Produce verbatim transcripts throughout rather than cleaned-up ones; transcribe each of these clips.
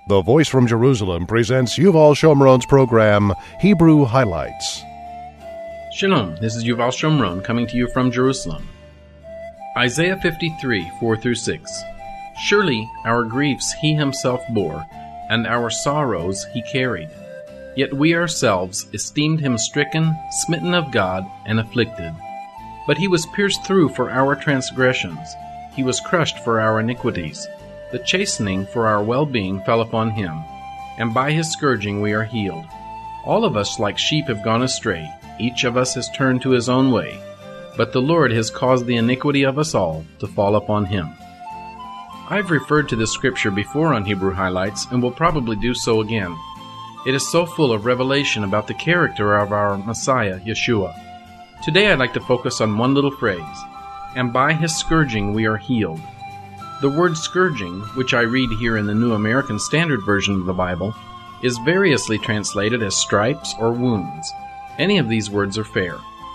The Voice from Jerusalem presents Yuval Shomron's program, Hebrew Highlights. Shalom, this is Yuval Shomron coming to you from Jerusalem. Isaiah fifty-three, four through six. Surely our griefs he himself bore, and our sorrows he carried. Yet we ourselves esteemed him stricken, smitten of God, and afflicted. But he was pierced through for our transgressions, he was crushed for our iniquities. The chastening for our well-being fell upon him, and by his scourging we are healed. All of us like sheep have gone astray, each of us has turned to his own way, but the Lord has caused the iniquity of us all to fall upon him. I've referred to this scripture before on Hebrew Highlights, and will probably do so again. It is so full of revelation about the character of our Messiah, Yeshua. Today I'd like to focus on one little phrase, and by his scourging we are healed. The word scourging, which I read here in the New American Standard Version of the Bible, is variously translated as stripes or wounds. Any of these words are fair.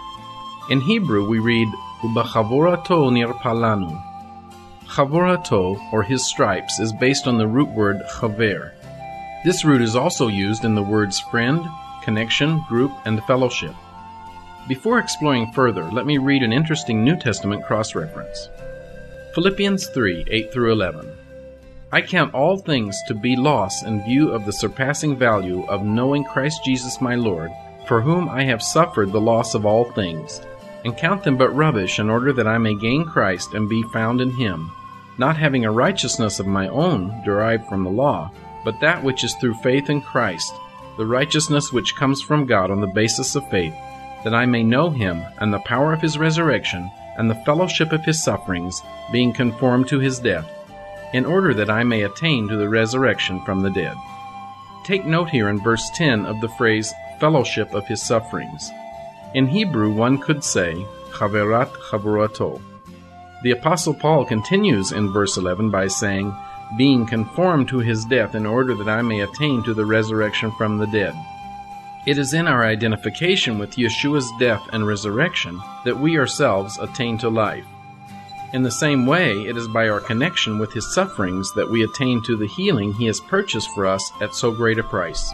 In Hebrew we read, Ubachavorato nirpalanu. Chavorato, or his stripes, is based on the root word chaver. This root is also used in the words friend, connection, group, and fellowship. Before exploring further, let me read an interesting New Testament cross-reference. Philippians three, eight through eleven. I count all things to be loss in view of the surpassing value of knowing Christ Jesus my Lord, for whom I have suffered the loss of all things, and count them but rubbish in order that I may gain Christ and be found in him, not having a righteousness of my own derived from the law, but that which is through faith in Christ, the righteousness which comes from God on the basis of faith, that I may know him and the power of his resurrection, and the fellowship of his sufferings, being conformed to his death, in order that I may attain to the resurrection from the dead. Take note here in verse ten of the phrase, fellowship of his sufferings. In Hebrew, one could say, chaverat chavurato. The Apostle Paul continues in verse eleven by saying, being conformed to his death in order that I may attain to the resurrection from the dead. It is in our identification with Yeshua's death and resurrection that we ourselves attain to life. In the same way, it is by our connection with his sufferings that we attain to the healing he has purchased for us at so great a price.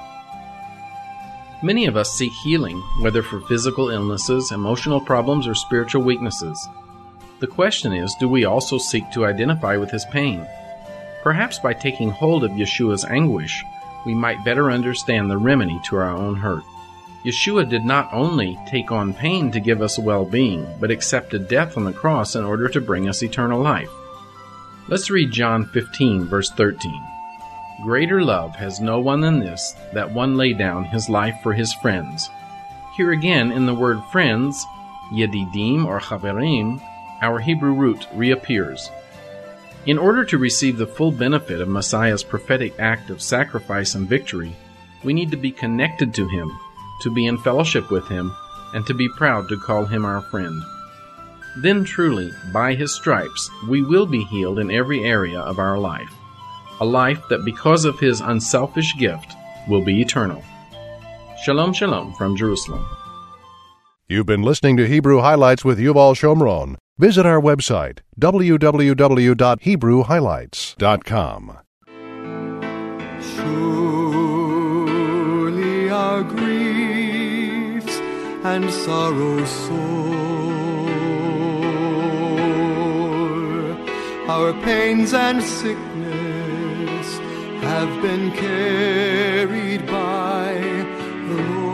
Many of us seek healing, whether for physical illnesses, emotional problems, or spiritual weaknesses. The question is, do we also seek to identify with his pain? Perhaps by taking hold of Yeshua's anguish, we might better understand the remedy to our own hurt. Yeshua did not only take on pain to give us well-being, but accepted death on the cross in order to bring us eternal life. Let's read John fifteen, verse thirteen. Greater love has no one than this, that one lay down his life for his friends. Here again, in the word friends, yedidim or chaverim, our Hebrew root reappears. In order to receive the full benefit of Messiah's prophetic act of sacrifice and victory, we need to be connected to him, to be in fellowship with him, and to be proud to call him our friend. Then truly, by his stripes, we will be healed in every area of our life, a life that because of his unselfish gift will be eternal. Shalom, shalom from Jerusalem. You've been listening to Hebrew Highlights with Yuval Shomron. Visit our website, w w w dot hebrew highlights dot com. Surely our griefs and sorrows sore, our pains and sickness have been carried by the Lord.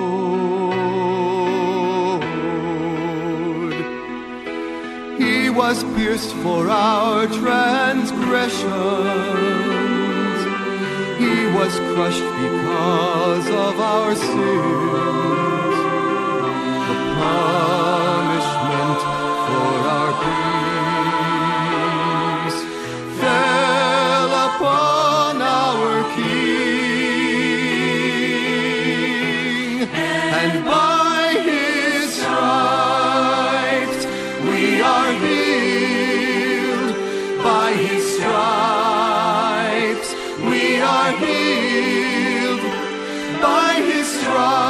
He was pierced for our transgressions, he was crushed because of our sins. The punishment for our peace fell upon our King, and by his stripes we are healed. By his stripes we are healed. By his stripes